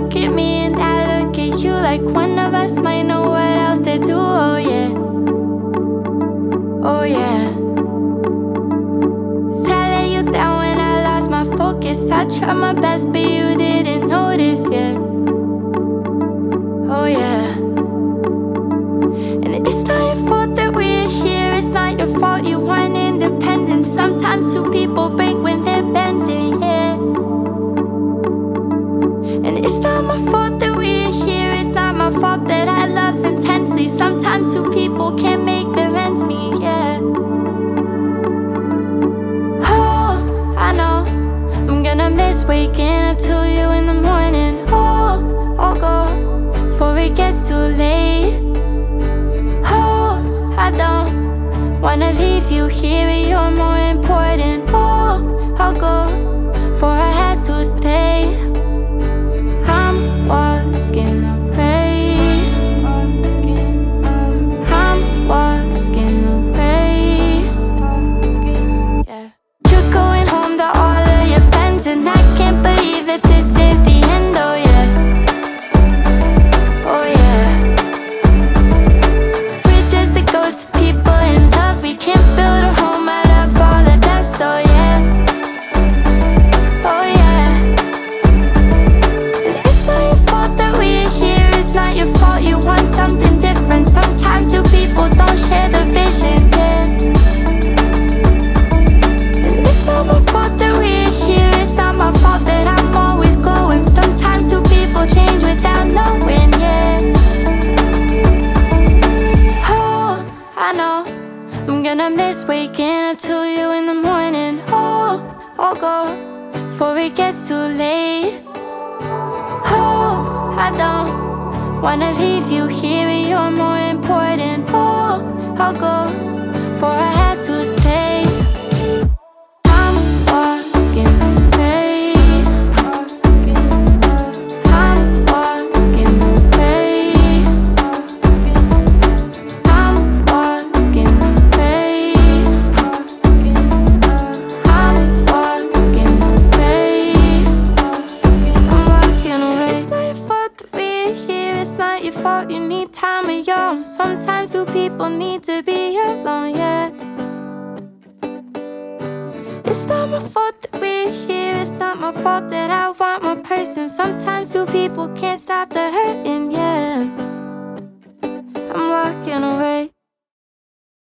look at me and I look at you, like one of us might know what else to do. Oh yeah, oh yeah. Telling you down when I lost my focus. I tried my best but you didn't notice, yeah. Oh yeah. And it's not your fault that we're here, it's not your fault you weren't independent. Sometimes two people break when they're bending, yeah. And it's not my fault that we're here, it's not my fault that I love intensely. Sometimes two people can't make their ends meet, yeah. Oh, I know I'm gonna miss waking up to you in the morning. Oh, I'll go before it gets too late. Oh, I don't wanna leave you here, you're more important. Oh, I'll go before I have to stay. I'm walking away. I'm walking away. Yeah. You're going home to all of your friends, and I can't believe that this is the end. Oh yeah, oh yeah. We're just a ghost of people in love. We can't build a home out of all the dust. Oh yeah, oh yeah. And it's not your fault that we're here, it's not your fault you want something different. Sometimes two people don't share the vision, yeah. And it's not my fault that we're here, it's not my fault that I'm always going. Sometimes two people change without knowing, yeah. Oh, I know I'm gonna miss waking up to you in the morning. Oh, I'll go before it gets too late. Oh, I don't wanna leave you here, you're more important. Oh, I'll go before I have to stay. I'm walking away. I'm walking away. I'm walking away. I'm walking away. I'm walking away. It's not your fault that we're here, it's not your fault you need time of your own. Sometimes two people need to be alone, yeah. It's not my fault that we're here, it's not my fault that I want my person. Sometimes two people can't stop the hurting, yeah. I'm walking away.